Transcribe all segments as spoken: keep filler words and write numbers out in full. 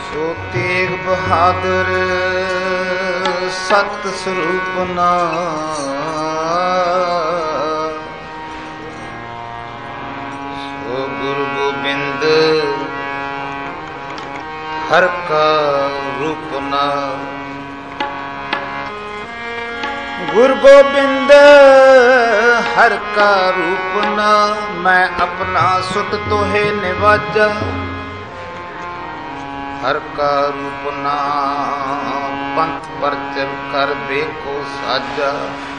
ਸੋ ਤੇਗ ਬਹਾਦਰ ਸਤ ਸਰੂਪ ਨਾ ਸੋ ਗੁਰੂ ਗੋਬਿੰਦ ਹਰ ਕਾ ਰੂਪ ਨਾ ਗੁਰੂ ਗੋਬਿੰਦ ਹਰ ਕਾ ਰੂਪ ਨਾ ਮੈਂ ਆਪਣਾ ਸੁਤ ਤੋਹੇ ਨਿਵਾਜਾ ਹਰ ਕਾ ਰੂਪ ਨਾ ਪੰਥ ਪਰਚਰ ਕਰ ਬੇਕੋ ਸਾਜਾ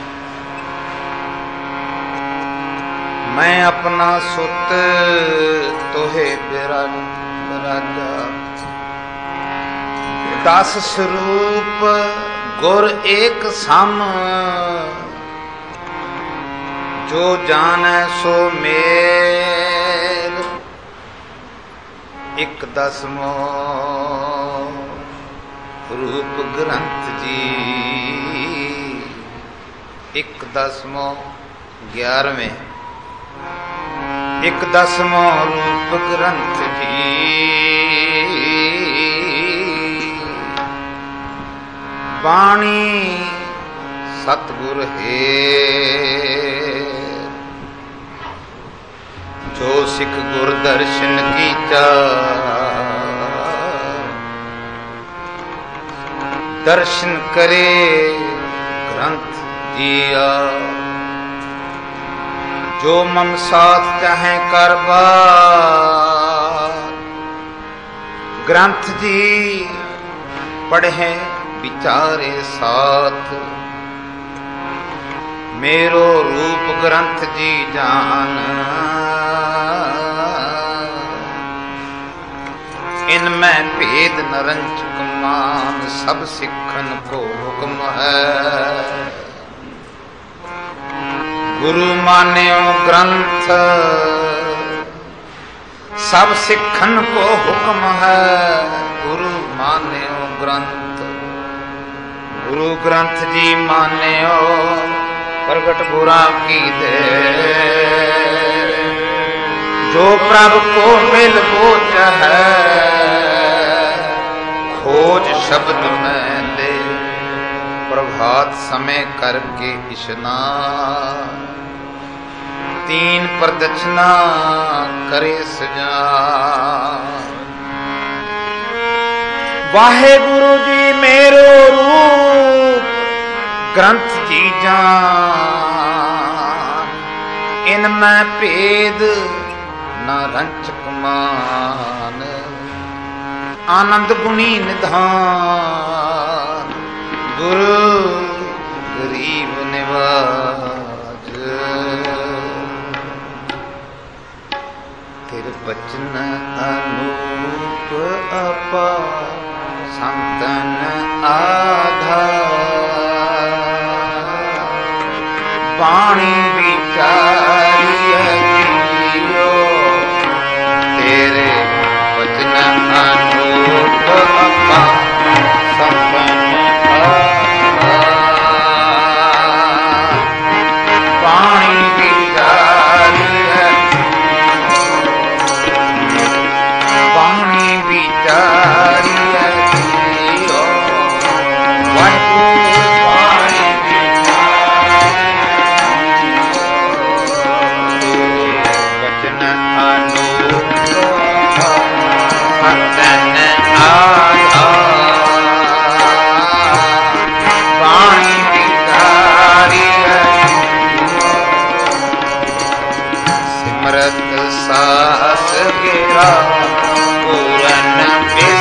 ਮੈਂ ਆਪਣਾ ਸੁਤ ਤੋਹੇ ਬਿਰਾਜਾ ਦਸ ਸਰੂਪ ਗੁਰ ਏਕ ਸਮ ਜੋ ਜਾਣੈ ਸੋ ਮੇਲ ਇੱਕ ਦਸਮੋ ਰੂਪ ਗ੍ਰੰਥ ਜੀ ਇੱਕ ਦਸਮੋ ਗਿਆਰਵੇਂ ਇੱਕ ਦਸਮੋ ਰੂਪ ਗ੍ਰੰਥ ਜੀ ਬਾਣੀ ਸਤਿਗੁਰ ਹੈ ਜੋ ਸਿੱਖ ਗੁਰ ਦਰਸ਼ਨ ਕੀਤਾ ਦਰਸ਼ਨ ਕਰੇ ਗ੍ਰੰਥ ਜੀਆ ਜੋ ਮਮ ਸਾਥ ਚਾਹੇ ਕਰਵਾ ਗ੍ਰੰਥ ਜੀ ਪੜ੍ਹੇ ਵਿਚਾਰੇ ਸਾਥ मेरो रूप ग्रंथ जी जान इनमें भेद नरंचक मान सब सिखन को हुक्म है गुरु मान्यो ग्रंथ सब सिखन को हुक्म है गुरु मान्यो ग्रंथ गुरु ग्रंथ जी मान्यो प्रगट बुरा की दे जो प्रभु को मिल वो है खोज शब्द में ले प्रभात समय करके स्नान तीन प्रदक्षिणा करे सजा वाहे गुरु जी मेरो रूप ग्रंथ जी जान इनमें भेद न रंचक मान आनंद गुणी निधान गुरु गरीब निवाज तेरे बचन अनूप अपार संतन आधार पानी विचारिय जियो तेरे वचन अनूप अपार संतन आधार पानी विचारिय पानी विचारिय जियो सास गिरा पूरन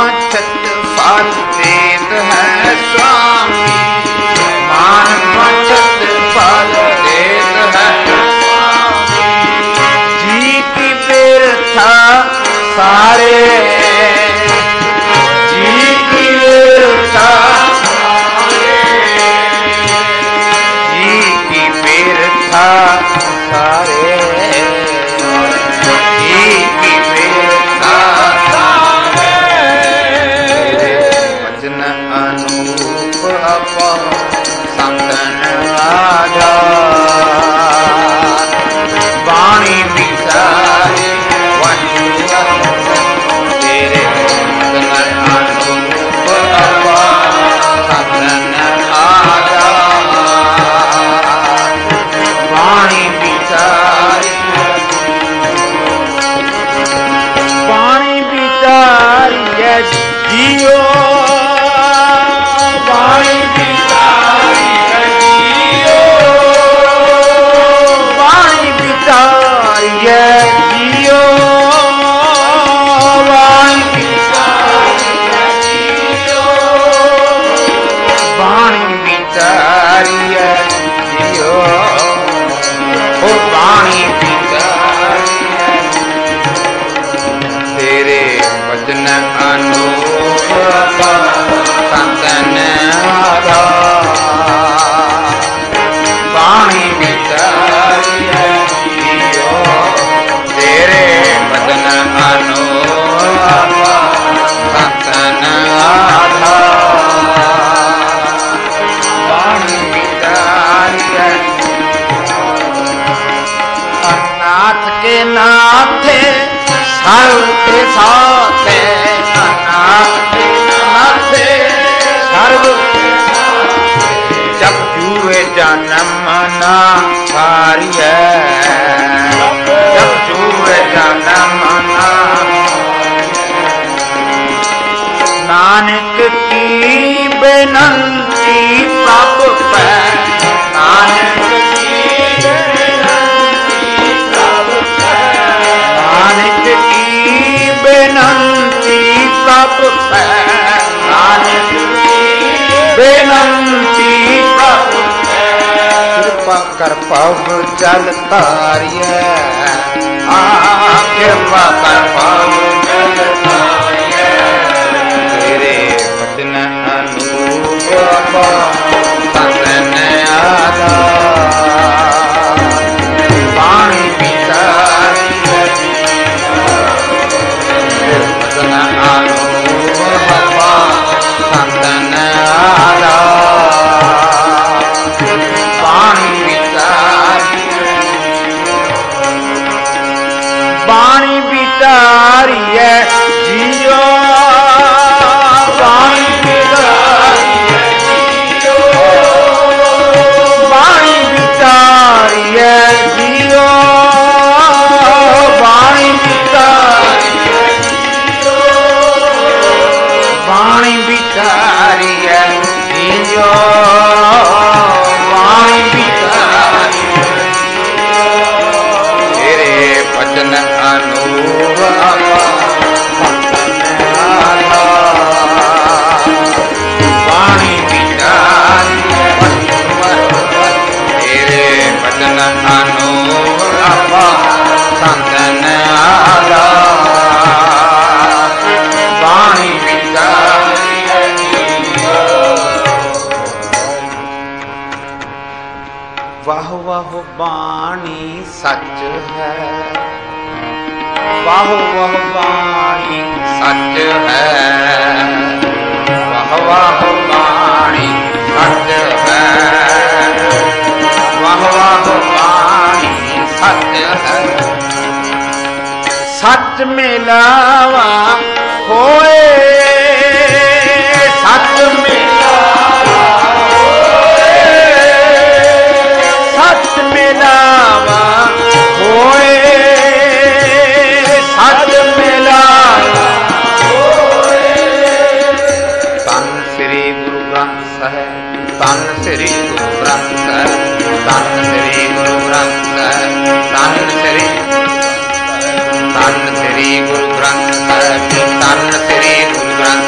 बचत फल देत है स्वामी, मान बचत फल देत है स्वामी। जी की बिरथा सारे, जी की बिरथा सारे, जी की बिरथा सारे, जी की बिरथा सारे। भजन अनूप अपन संतन आधार, वाणी विचारे तेरे भजन अनूप अपन संतन आधार, वाणी विचारे वाणी विचारिय जियो, वाणी विचारिय जियो, वाणी विचारिय जियो, वाणी विचारिय जियो, वाणी विचारिय जियो, ओ वाणी विचारिय तेरे भजन अनूप संतन आधार, वाणी विचारिय जियो, तेरे भजन अनूप संतन आधार, वाणी विचारिय। अनाथ के नाथे सर्व के साथे, अनाथ के नाथे सर्व के साथे, जब जुए जन्म ना कार्य, जब जुए जन्म ना, नानक की बेनंती प्रभु पे, नानक की बेनंती प्रभु पे, नानक की बेनंती प्रभु पे, नानक की बेनंती प्रभु पे, कृपा कर पग जल तारिय, आ कृपा कर पग जल तारिय, तेरे भजन अनूप संतन आधार, वाणी विचारिय भजन अनूप संतन आधार, वाणी विचारिय, वाणी विचारिय जियो, वाणी विचारिय जियो, वाणी विचारिय जियो, वाणी विचारिय जियो, वाणी विचारिय जियो, वाणी विचारिय जियो, तेरे भजन अनूप वाणी विचारिय, तेरे भजन अनूप संतन आधार, वाणी विचारिय वाह वाह वाणी सच है, वाह वाह वाणी सच है, वाह वाह वाणी सच है, वाह वाह वाणी सच है। सच मिलावा होए, सच मिलावा होए, सच मिलावा होए, सच मिलावा होए। तन श्री गुरु ग्रंथ साहिब, तन श्री गुरु ग्रंथ साहिब, तन श्री गुरु ग्रंथ साहिब, तन श्री तन श्री गुरु ग्रंथ साहिब, तन श्री गुरु ग्रंथ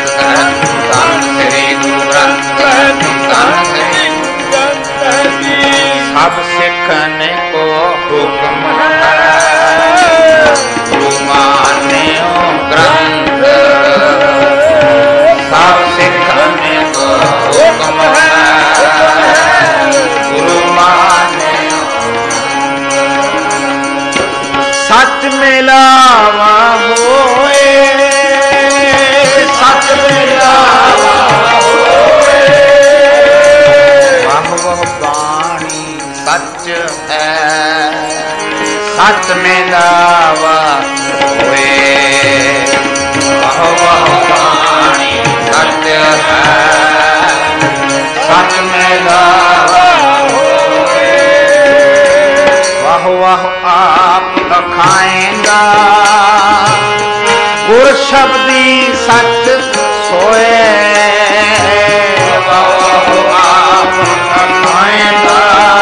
सच मिलावा होए। वाहो वाहो वाणी सत्य है, सच मिलावा होए। वाहो वाहो आप अखाएंगा, गुर शब्दी सच सोए। वाहो आप अखाएंगा,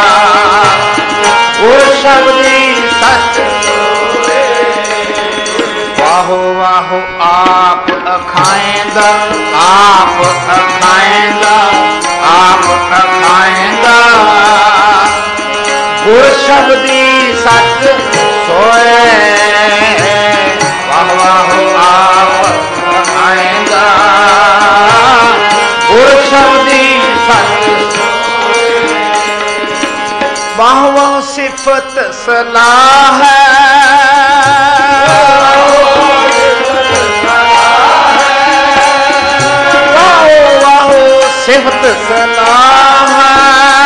गुर शब्दी सच सोए। वाहो वाहो आप अखाएंगा, आप अखाएंगा, आप अखाएंगा, गुर शब्दी सच सोए। वाह वाह आप अखाएंगा, गुर शब्दी सच सोए। वाह वाह सिफत सलाह है, वाह वाह सिफत सलाह है।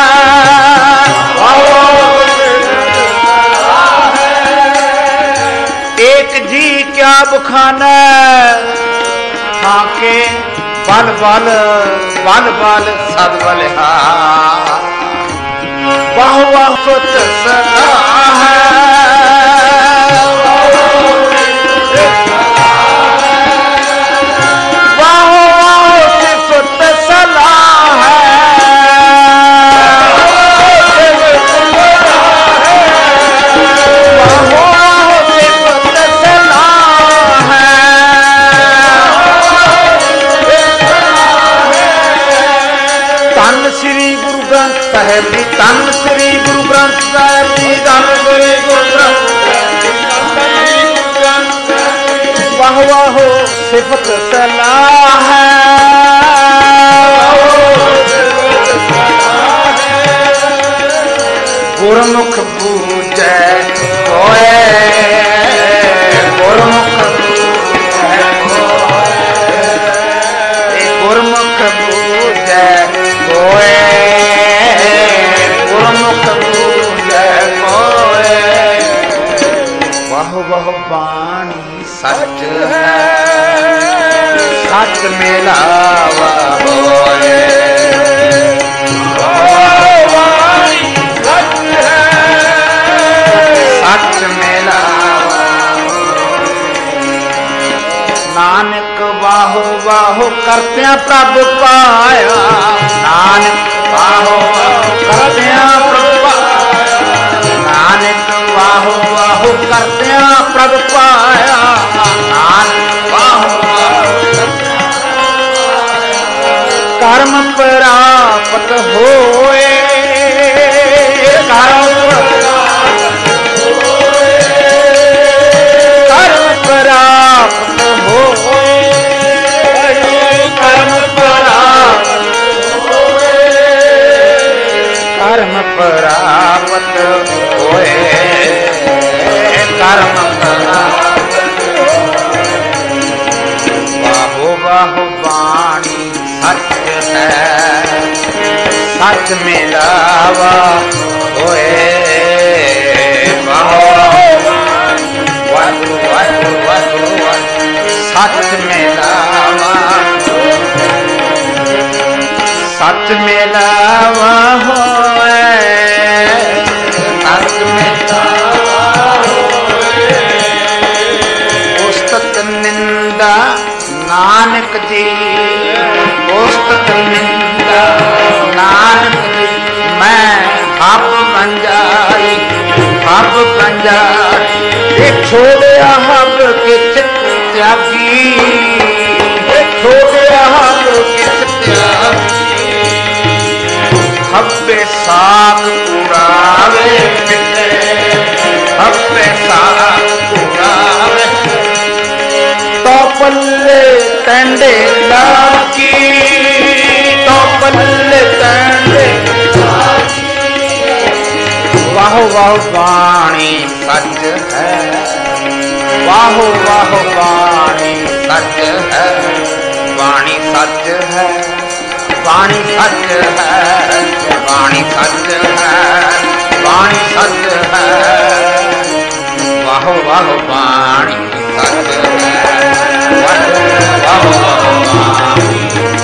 एक जी क्या बखाना हाके बल बल बल बल सद बल हा। वाह वाह फत सलाह है, वाह वाह सिफत सलाह है। श्री गुरु ग्रंथ साहिब जी, धन श्री गुरु ग्रंथ साहिब जी, धन श्री गुरु ग्रंथ। वाह वाह सिफत सलाह है, गुरमुख पूजै कोय, गुरमुख पूजै कोय, गुरमुख पूजै कोय, गुरमुख पूजै कोय। वाह वाह वाणी सच है, सच मिलावा होए। वाणी सच है, सच मिलावा। नानक वाहो वाहो करत्या प्रभ पाया, नानक वाहो वाहो करत्या प्रभ पाया, नानक वाहो वाहो करत्या प्रभ पाया, नानक वाहो वाहो कर्म प्राप्त होए, कर्म कर्म प्राप्त होए, कर्म प्राप्त कर्म प्राप्त होए, कर्म प्राप्त। वाहो वाहो वाणी सच है, सच मिलावा होए। वाहो वाहो वाहो वाहो सच मिलावा, सच मिलावा होए, सच मिलावा होए। उस्तत निंदा नानक जी, उस्तत निंदा नानक जी, मैं हब बंजारी हब बंजारी। छोड़िया हब के चित त्यागी, छोड़िया हब के चित त्यागी। हब्बे साग उड़ावे मिटे, हब्बे साग उड़ावे तो पल्ले टंडे लागी, तो पल्ले टंडे लागी। वाहो वाहो वाणी सच है, वाहो वाहो वाणी सच है, वाणी सच है, वाणी सच है, वाणी सच है, वाणी सच है। ਵਾਹੋ ਵਾਹੋ ਬਾਣੀ ਸੱਚ ਹੈ ਵਾਹੋ ਵਾਹੋ ਬਾਣੀ।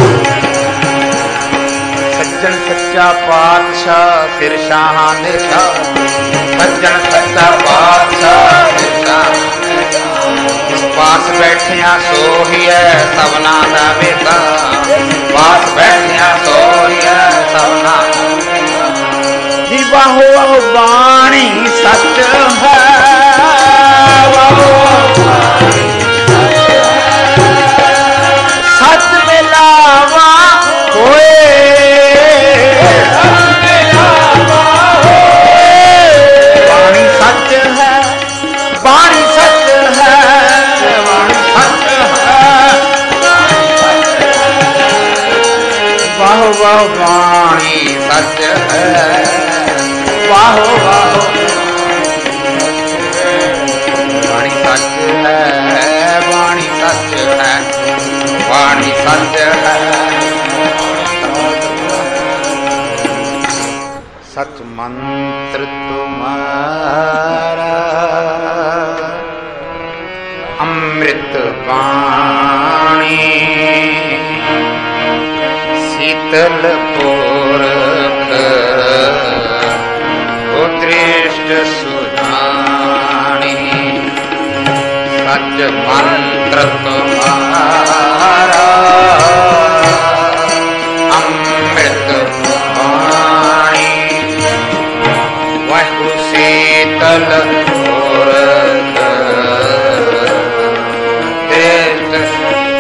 ਸੱਜਣ ਸੱਚਾ ਪਾਤਸ਼ਾਹ ਫਿਰ ਸ਼ਾਹਾਂ ਦੇ ਸ਼ਾਹ, ਸੱਜਣ ਸੱਚਾ ਪਾਤਸ਼ਾਹ ਫਿਰ ਸ਼ਾਹਾਂ ਦੇ ਸ਼ਾਹ। ਇਸ ਪਾਸ ਬੈਠਿਆ ਸੋਹੀਐ ਸਭਨਾ ਦਾ ਬੇਟਾ, ਪਾਸ ਬੈਠਿਆ ਸੋਹੀਐ ਸਭਨਾ ਜੀ। ਵਾਹੋ ਵਾਹੋ ਬਾਣੀ ਸੱਚ ਹੈ ਵਾਹੋ ਸੱਚ ਮਿਲਾਵਾ ਹੋਏ ਬਾਣੀ ਸੱਚ ਹੈ ਬਾਣੀ ਸੱਚ ਹੈ ਬਾਣੀ ਸੱਚ ਹੈ ਵਾਹੋ ਵਾਹੋ ਬਾਣੀ ਸੱਚ ਹੈ ਵਾਹੋ ਵਾਹੋ ਬਾਣੀ ਸੱਚ ਹੈ ਬਾਣੀ ਸੱਚ ਹੈ ਬਾਣੀ ਸੱਚ ਹੈ। ਸਚ ਮੰਤਰ ਤੁਮਾਰਾ ਅੰਮ੍ਰਿਤ ਬਾਣੀ, ਸੀਤਲ ਪੁਰਖ ਦ੍ਰਿਸ਼ਟ ਸੁਜਾਨੀ। ਸਚ ਮੰਤਰ ਤੁਮਾਰਾ ਅੰਮ੍ਰਿਤ ਬਾਣੀ, ਵਾਹਿਗੁਰੂ ਸੀਤਲ ਪੁਰਖ ਦ੍ਰਿਸ਼ਟ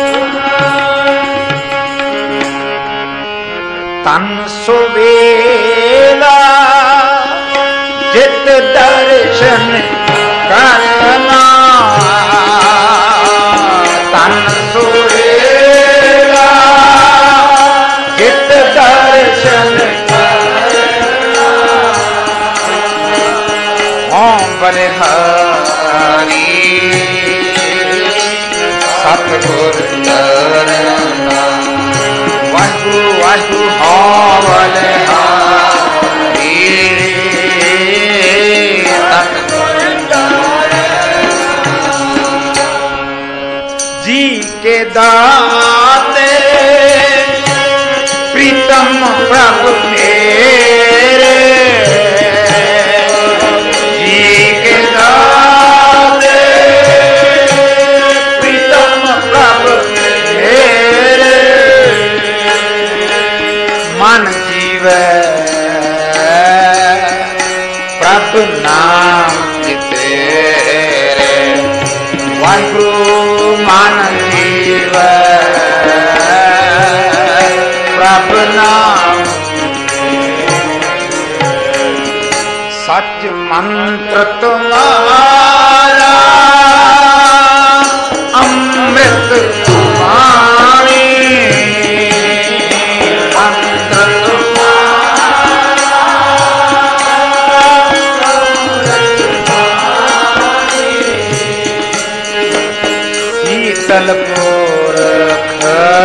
ਤਨ ਸੁਵੇਲਾ ਜਿਤ ਦਰਸ਼ਨ ਕਰਨਾ। ਤਨ ਸੁਵੇਲਾ ਜਿਤ ਦਰਸ਼ਨ ਕਰਨਾ। ਓਮ ਬਲਿਹਾਰੀ ਸਤਿਗੁਰ ਚਰਨਾ। ਵਾਹਿਗੁਰੂ ਵਾਹਿਗੁਰੂ ਹੋ ਬਲਿਹਾਰੀ जी के दाते प्रीतम प्रभु मेरे। जी के दाते प्रीतम प्रभु मेरे। मन जीवै प्रभु नाम तेरे। वाहिगुरु मन जीवै प्रभु नाम। सच मंत्र तुम्हारा अमृत वाणी। मंत्र तुम्हारा शीतल पुरख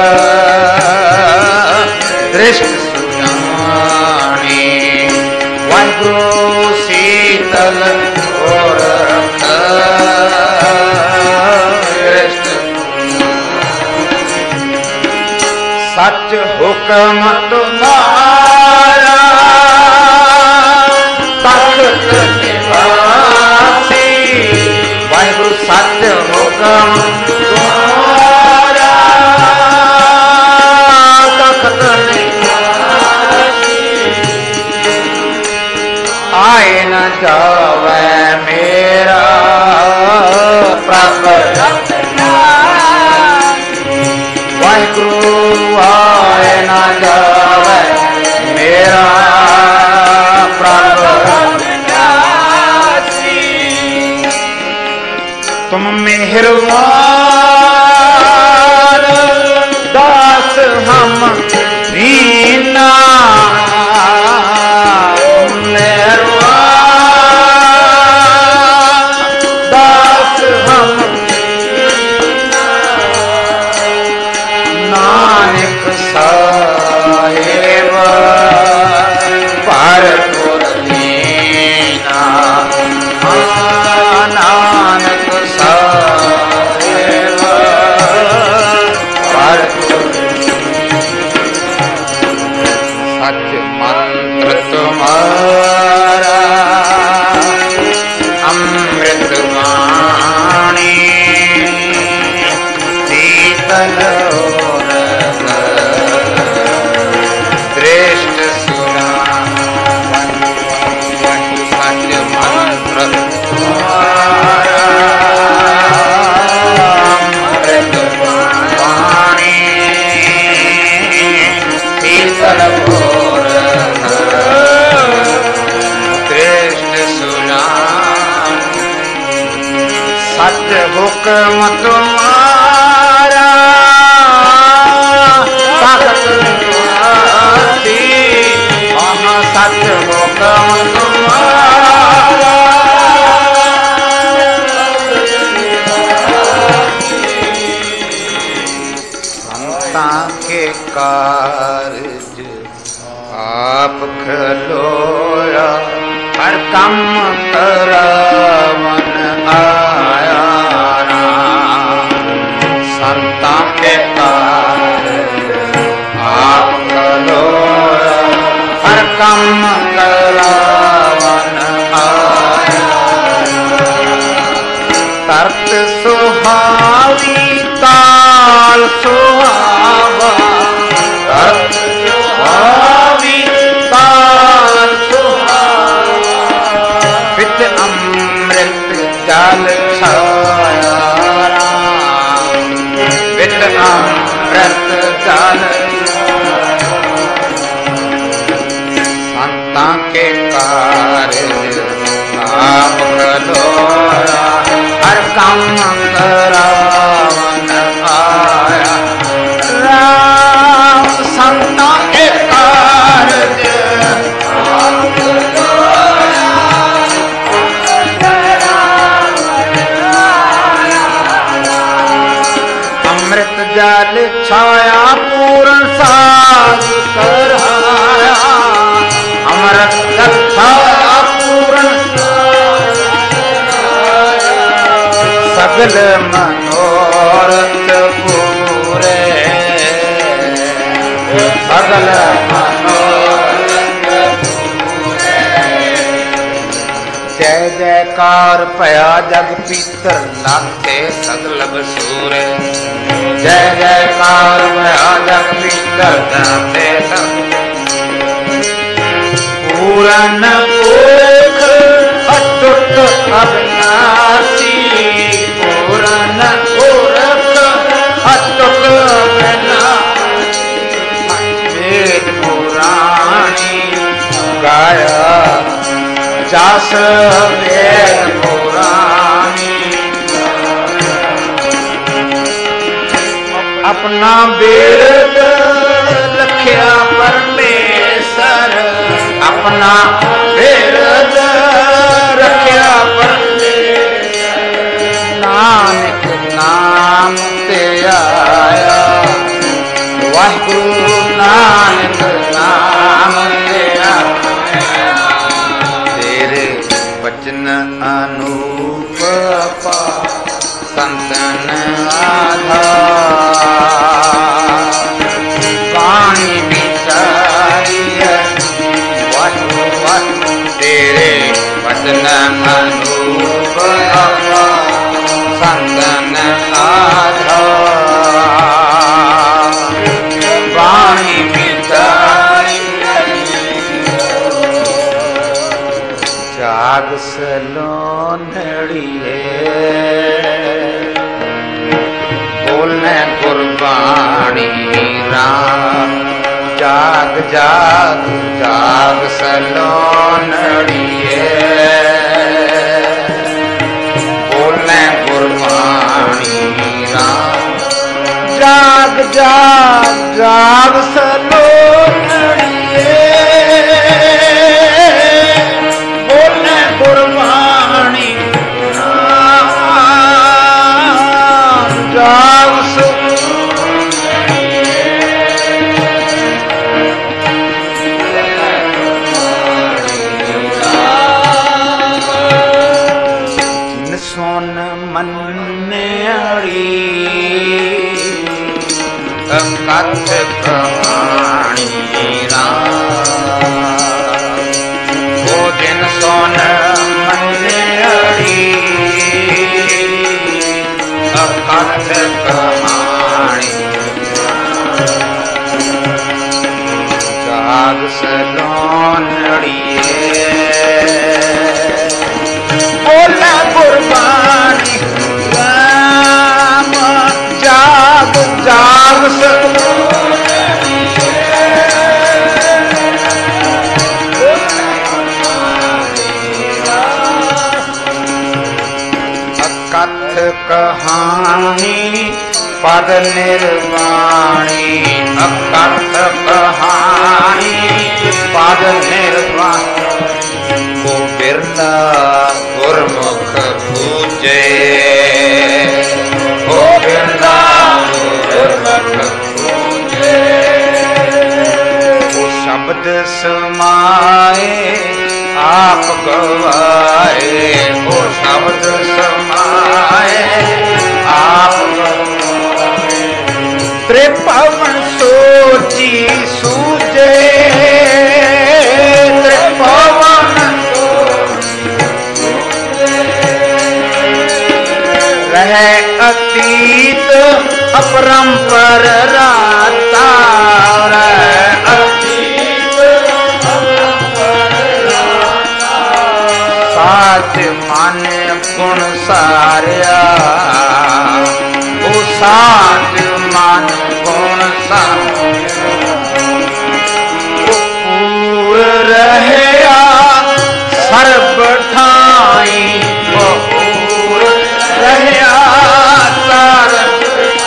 दृष्ट सुजानी। वाहिगुरु शीतल पुरख दृष्ट। सच हुक्म तुम्हारा तख्त निवासी। वाहिगुरु सच हुक्म तुम्हारा तख्त निवासी। आए न जावे मेरा प्रभु। वाहिगुरु आए न जावे मेरा प्रभु। तुम मेहरबान दास हम दीना। मेहरबान दास हम दीना। नानक साहेब पर पुरलीना। नानक सच मंत्र तुम्हारा अमृत वाणी शीतल श्रेष्ठ सुरा सच मंत्र तुम्हारा अमृत वाणी शीतल श्रेष्ठ सुरा सच हुक्म तुम्हारा ताकत तुम्हारी हम सच हुक्म तुम्हारा संतां के कारज आप खलोया हर कम करावन आया संतां के कारज आप खलोया हर कम करावन आया तरत सुहावी ताल सुहावा तरत सुहावी ताल सुहावा विच अमृत जल छाया विच अमृत जल संतां के कारज आप खलोया हर कम करावन आया राम संतां के कारज आप खलोया अमृत जल छाया पूर्ण साज कराया अमृत जल छाया पूर्ण सगल मनोरथ पूरे सगल मनोरथ पूरे जय जयकार पया जग पीतर लाथे सगल बसूरे जय जयकार पया जग पीतर लाथे पूरन पुरख अटूट अविनाशी पूरन पुरख अटूट अविनाशी वेद पुराणी गाया जास वेद पुराणी अपना बेद लख्या परमेश्वर अपना बेद रख्या परमेश्वर नानक नाम ते आया वाहिगुरु नानक नाम ते आया तेरे वचन अनूप पा संतन आधार वाणी विचारिय वाटु वाटु तेरे वचन अनूप पा संतन आधार वाणी विचारिय जाग सलोनड़िए बोलने गुरबाणी राम जाग जाग जाग सलोनड़िए बोलने गुरबाणी राम जाग जाग जाग सलोनड़िए बोलने गुरबाणी राम जाग मन मन्याड़ी कत कथ कहानी वो दिन सोन मंजड़ी कथ कहानी जाग सलोनड़िए बोला कुर्बानी राम जाग जाग कथ कहानी पद निर्वाणी अकथ कहानी पद निर्वाणी को बिरला गुरमुख पूजे को बिरला गुरमुख पूजे वो शब्द समाए आप गवाए वो शब्द समाए आप गवाए त्रिभुवन सोची सूझे त्रिभुवन रहे अतीत अपरंपर राता रहे अतीत साच मन गुण सारिया वो साच मन गुण सारिया पूर रहया सर्ब ठाई वो पूर रहया सर्ब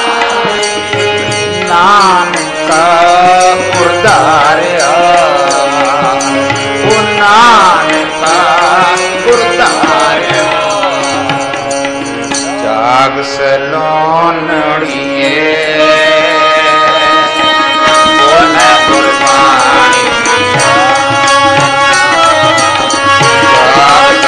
नानक उदारिया वो नानक उदारिया जाग सलोनड़िए बोले कुर्बानी जाग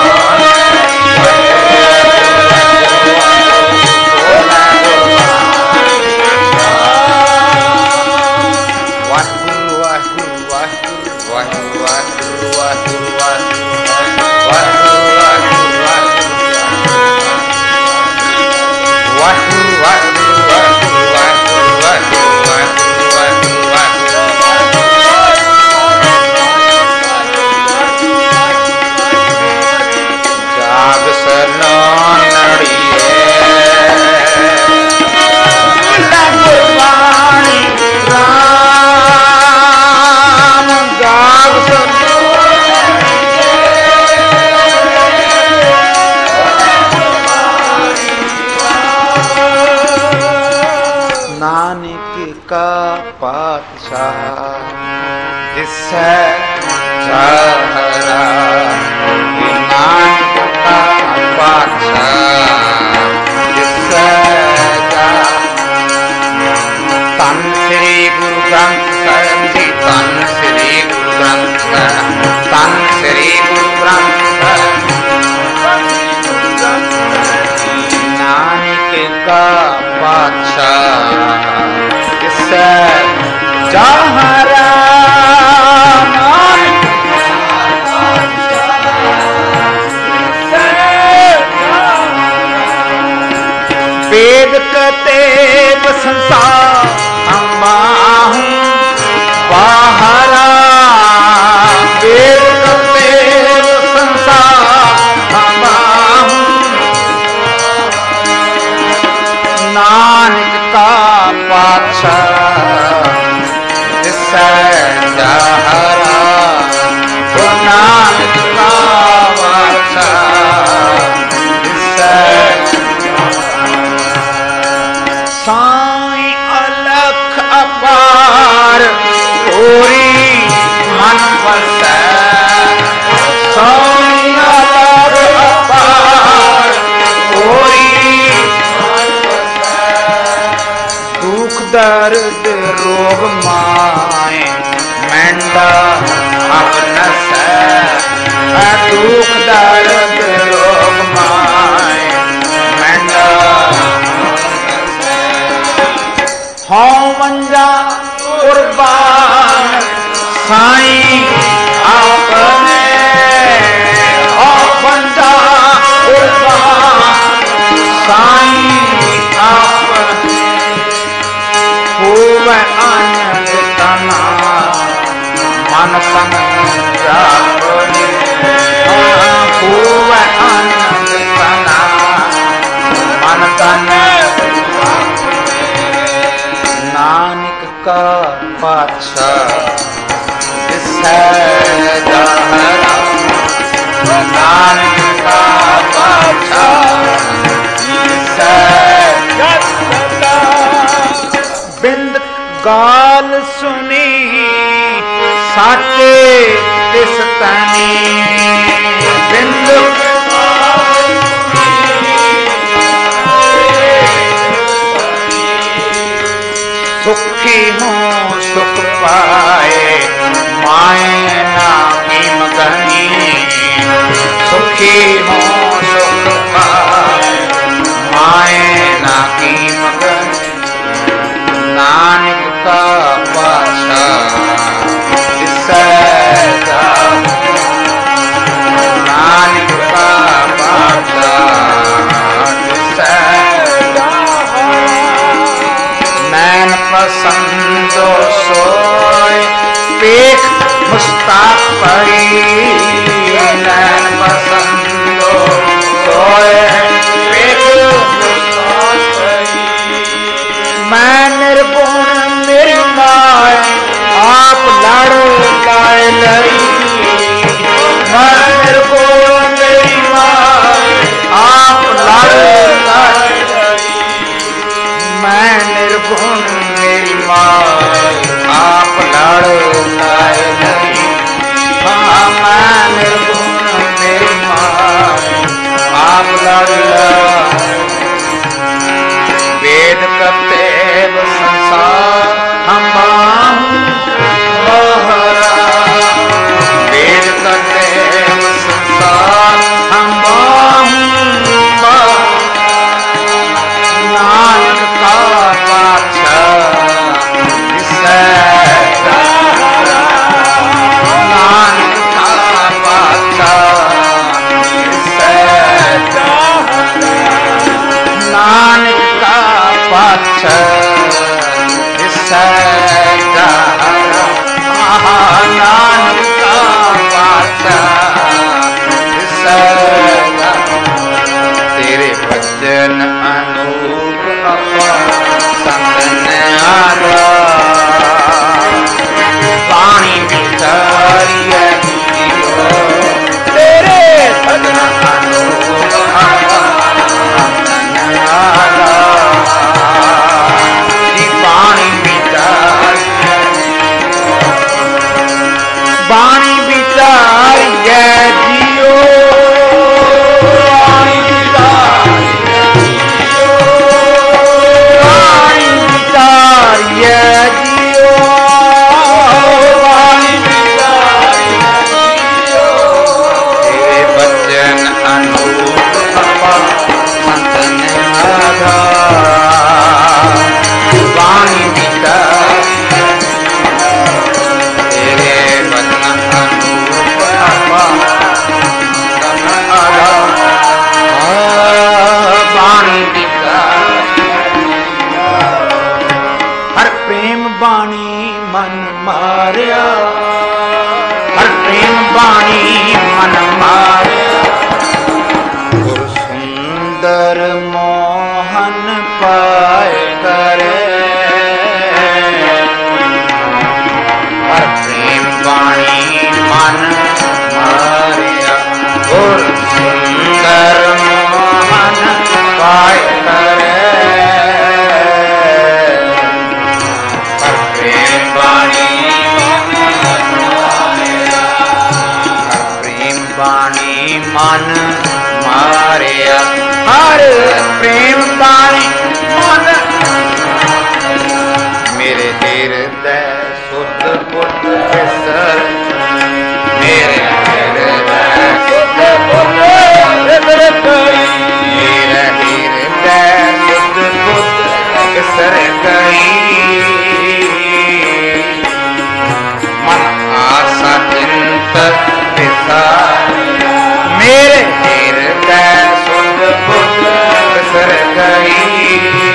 वेद कते संसार अम्बाहूं बाहरा वेद कते संसार अम्बाहूं नानक का पातशाह जिससे जहरा वो नानक का पातशाह जिससे साईं अलख अपार पूरी मन बसै साईं अलख अपार पूरी मन बसै दुख दर्द रोग माए मैंडा अपना सै दुख दर्द रोग माए मैंडा हाँ मंजा साईं आपने ओ बंदा कुर्बान साईं आपने खूब आनंद तना मन तन जापने खूब आनंद तना मन तन नानक का पातशाह नानक का पातशाह बिंद गाल सुनी साचे तिस तनी बिंद सुखी हूँ सुख पाए माए ना की मगनी सुखी हूँ सुख पाए माए ना की मगनी नानक का पातशाह नानक का पातशाह नैन पसंदो सोए पेख मुस्ताक परी नैन पसंदो सोए पेख मुस्ताक परी मैं निर्गुण मेरी माए आप लड़ लाए लई मैं निर्गुण मेरी माए आप लड़ लाए मैं निर्गुण मेरी माँ आप लड़ लाए नहीं हाँ मैं निर्गुण मेरी माँ आप लड़ लाए वेद कतेव संसार हम बहरा वेद कतेव संसार हम नानक का पातशाह नानक का पातशाह नानक का पातशाह नानक का पातशाह तेरे भजन अनूप संतन आगा पानी बिचारिए तेरे भजन अनूप संतन आगा पानी बिचारिए पानी बिचारिए जियो बाणी मन मारिया हर प्रेम बाणी मन मारिया गुरु सुंदर मोहन पाए करे हर प्रेम बाणी मन मारिया गुरु सुंदर मोहन पाए करे मन मारिया हर प्रेम बाणी मन मेरे हृदय सुध बुध विसर मेरे हृदय सुध बुध विसर मेरे हृदय सुध बुध विसर गई मन गई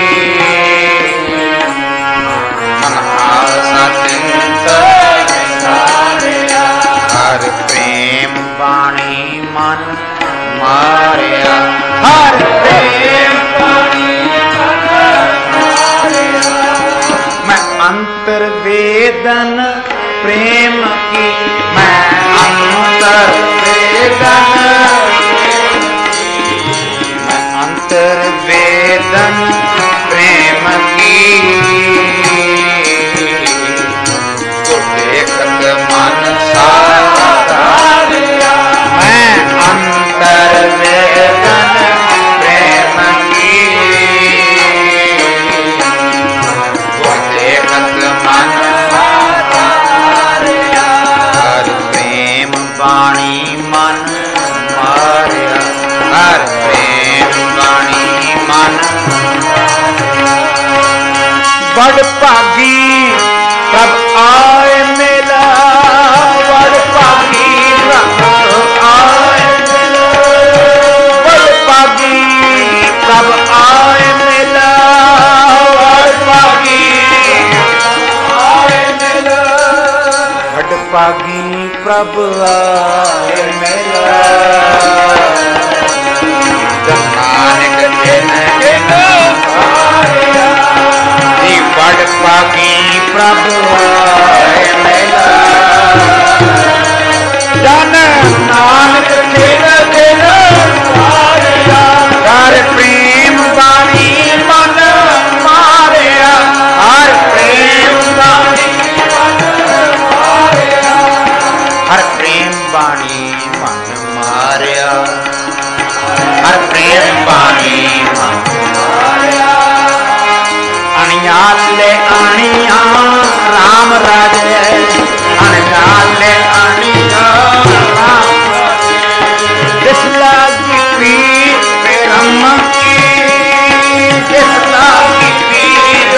मन आसा चिंतन सारिया हर प्रेम बाणी मन मारिया हर प्रेम बाणी मन मारिया मैं अंतर वेदन प्रेम की मैं अंतर वेदन मैं अंतर वेदन प्रेम की तो देखत मन सारिया मैं अंतर वेदन प्रेम की तो देखत मन बाणी मन मारिया हर प्रेम बाणी मन बड़ भागी प्रभ आए मेला बड़ भागी प्रभ आए मेला बड़ भागी प्रभ आए मेला बड़ भागी आए मेला बड़ भागी प्रभ आए मेला नानक दिन दिन आया जी बड़ भागी प्रभ आए मेला जन नानक दिन दिन आया हर प्रेम बाणी मन मारिया हर प्रेम बाणी हर प्रेम बाणी मन मारिया हर प्रेम बाणी मन मारिया अणियाले अणिया राम राजे अणियाले अणिया राम जिस लागी पीर ब्रह्म की जिस लागी पीर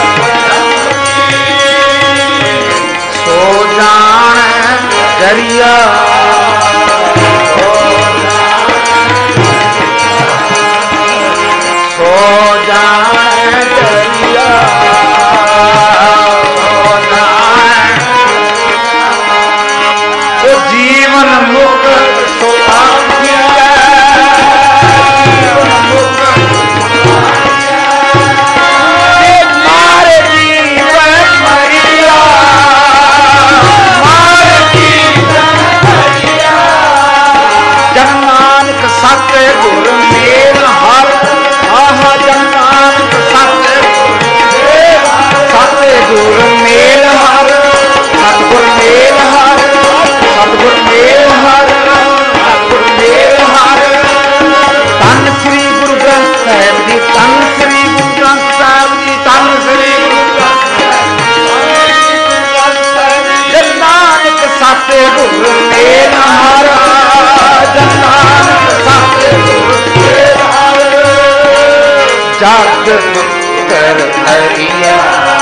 सो जान दरिया सो जाए दरिया तो जीवन मुक्त सौभाग्य मारे जीवन मरिया जन्मानक सत गुर मेल हर आहा जन्मानक सत सत गुर मेल हर सतगुर मेल हर सतगुर मेल हर सतगुर मेल हर धन श्री गुरु ग्रंथ साहिब जी धन श्री गुरु ग्रंथ साहिब जी धन श्री गुरु ग्रंथ साहिब जन्मानक सत गुर मेल हर जाग कर करिया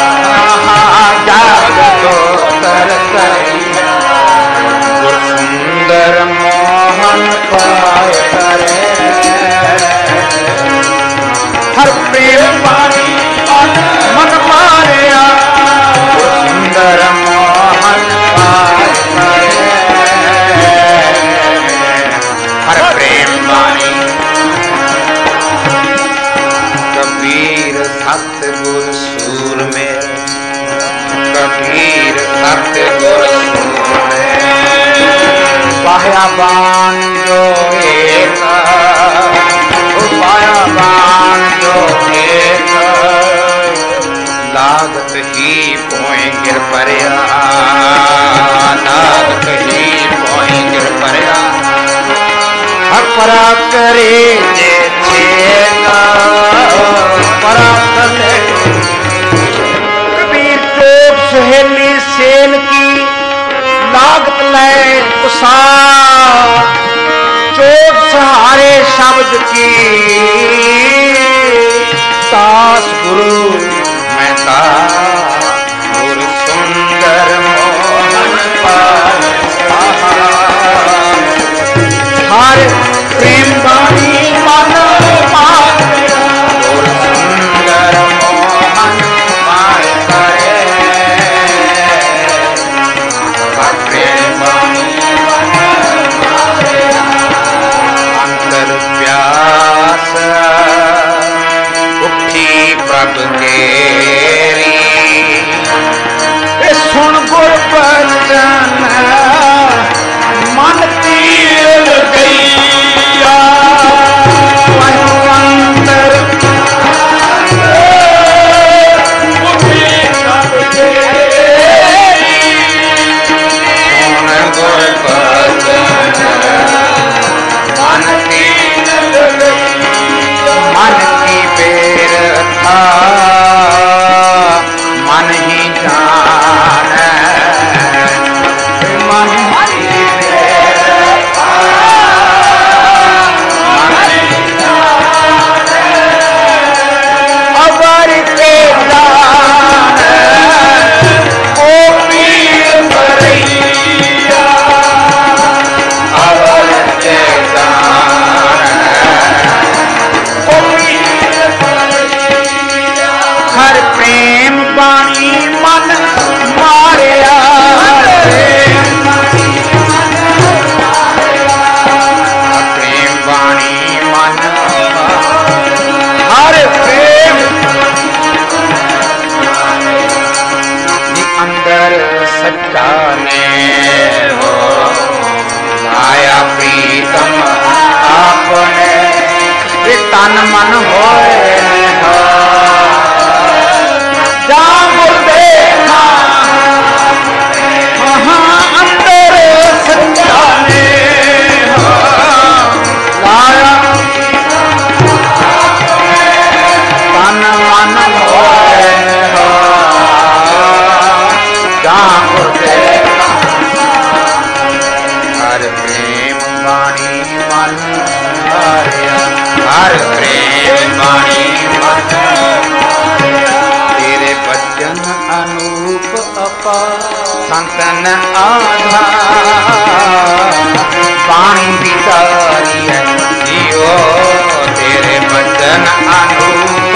जाग कर करिया गुर सुंदर मोहन पाय करे हर प्रेम बाणी मन मारिया गुर सुंदर मोहन पाय करे हर प्रेम बाणी कबीर सतगुर सूर में कबीर सतगुर सूर में पाया बाण जो एक पाया बाण जो एक लागत ही पोए गिर परया लागत ही पोए गिर परया परा करे जे छेना परा करे कबीर चोट सहेली सेन की लागत ले उसा चोट सहारे शब्द की दास गुरु मैं दास गुरु सुंदर मोहन पाल हर प्रेम बाणी मन मारिया सच्चा ने हो आया प्रीतम आपने तन मन होए हो जा देखा वहाँ अंदर सच्चा ने हो लाया तन मन होए हो जहाँ देखा हर प्रेम वाणी मन हरिया हर प्रेम वाणी मन तेरे बचन अनूप अपार संतन आधार पानी बिचारी है जियो तेरे बचन अनूप